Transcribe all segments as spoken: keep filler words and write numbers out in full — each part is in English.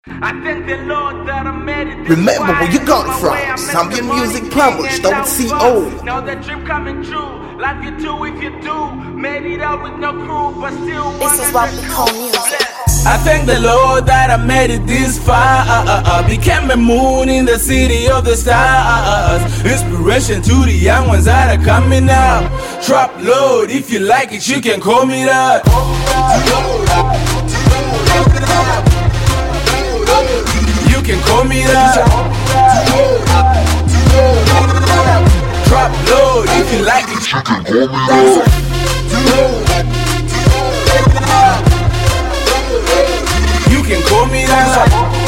I thank the Lord that I made it. Remember where you got it from. Zambian Music Published, C O. Now the dream coming true. Like you do if you do. Made it out with no crew, but still. This is what we call music. I thank the Lord that I made it this far. uh, uh, uh, Became a moon in the city of the stars. Inspiration to the young ones that are coming up. Trap Lord, if you like it, you can call me that. You can call me that. Trap Lord, if you like it, you can call me that. You can call me that.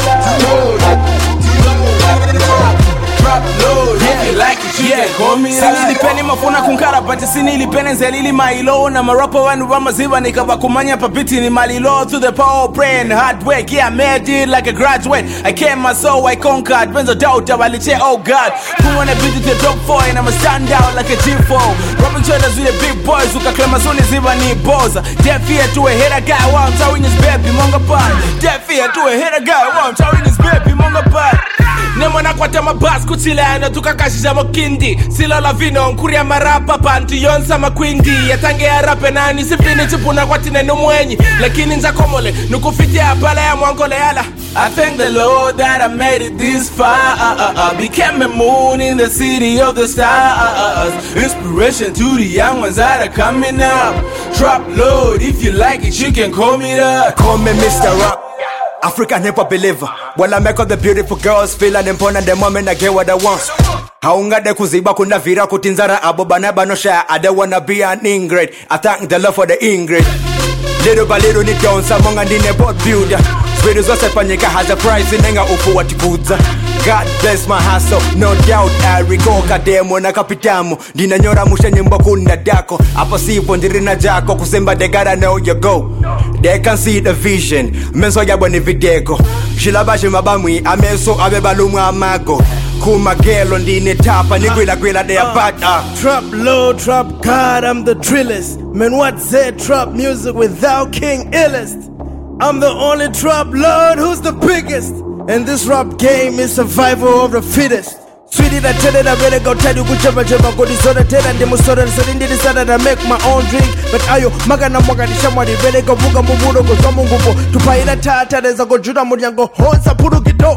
Drop low, if you like it, you can call me that. Sinilipeni mafuna kunkara, but sinilipeni nzelili mailo. Na marapa wanu wa maziwa nikaba kumanya papiti ni malilo. To the power brain, hard work, yeah I made it like a graduate. I came my soul, I conquered. Benzo doubt, waliche, oh God. Who wanna be the top four and I'ma stand out like a G four. Rubbing shoulders with the big boys, who can claim as soon as ziva ni boza. Deaf ear to a hitter guy, while I'm towing his baby, monga pan. Deaf ear to a hitter guy, while I'm towing his baby, monga pan. Nemona kwata mabas kuchilana tukakashisha mokindi. Silo la vino nkuria marapa pantu yonsa makwindi. Yatange ya rape nani sifini chipuna kwa tine numwenyi. Lakini nza komole nukufitia pala ya mwangole yala. I thank the Lord that I made it this far. uh, uh, uh, Became a moon in the city of the stars. Inspiration to the young ones that are coming up. Trap Lord, if you like it, you can call me that. Call me Mister Rock, African hip-hop believer. While I make all the beautiful girls feel and important, the moment I get what I want. Haungade kuziba kuna vira kutinzara abo banaba no share. I don't wanna be an ingrate. I thank the Lord for the ingrate. Little by little ni down samong and in a boat builder. Sweet as I panyika has a price in enga ufu what goods. God bless my hustle, no doubt I recall kademo na kapitamu. Dina nyora musha nyimbo kunda dako. Apo sipo ndirina jako kusemba they gotta know you go. They can see the vision, menso yabo ni vidego. Shilabashi mabamwi, ameso abebalumu amago. Kuma gelo ndine tapa, ni gwila gwila they are bad up. Trap low, trap God, I'm the drillest. Man, what's that trap music without King Illest? I'm the only trap lord who's the biggest. And this rap game is survival of the fittest. Sweetie, I tell it, I better go tell you kuchapa chapa go disorder tell and demo soda so then decided I make my own drink. But ayo magana mwaga ni shamwa di better go buga muburo go zamungupo tupaila tata deza go juda muriango honsa puru kito.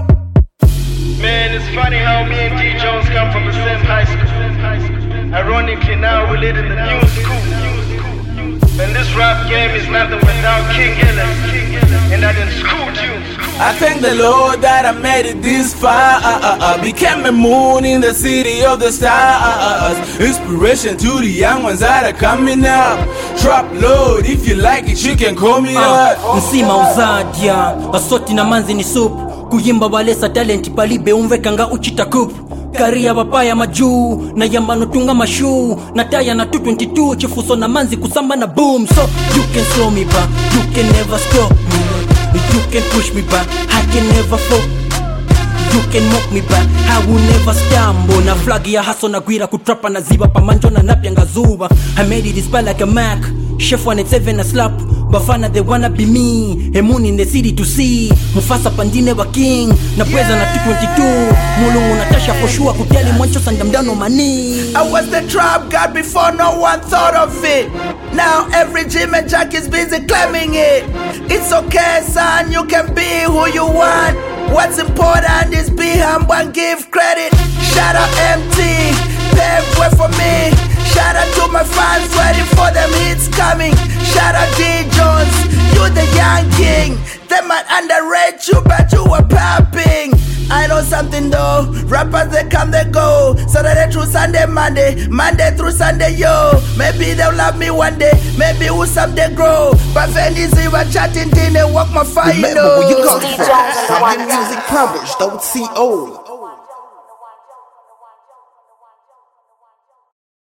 Man, it's funny how me and D Jones come from the same high school. Ironically now we live in the new school. And this rap game is nothing without King Illest. And I done schooled you. I thank the Lord that I made it this far. uh, uh, uh, Became a moon in the city of the stars. Inspiration to the young ones that are coming up. Trap Lord, if you like it, you can call me that. uh, Nsima uzadia basoti na manzi ni supu. Kuyimba walesa talenti palibe umvekanga uchita kupu. Karia wapaya majuu na yambano tunga mashu na taya na two twenty-two chifuso na manzi kusamba na boom. So you can slow me back, you can never stop me. You can push me back, I can never fall. You can mock me back, I will never stumble. Na flag ya haso na gwira kutrapa na ziba pamanjo na napya ngazuba. I made it this like a Mac, chef one eighty-seven a slap. Bafana they wanna be me, a moon in the city to see. Mufasa pandine wa king, na pweza na two twenty-two. Mulungu natasha for sure kuteli mwancho sandamdano mani. I was the trap god before no one thought of it. Now every Jim and Jack is busy claiming it. It's okay son, you can be who you want. What's important is be humble and give credit. Shout out M T, pave way for me. Shout out to my fans waiting for them hits coming. Shout out D Jones, you the young king. They might underrate you but you were popping. I know something though, rappers they come they go. Saturday through Sunday, Monday, Monday through Sunday, yo. Maybe they'll love me one day, maybe we'll someday grow. But when is even chatting, then they walk my fire. Remember where you got it from. Zambian Music Published, C O.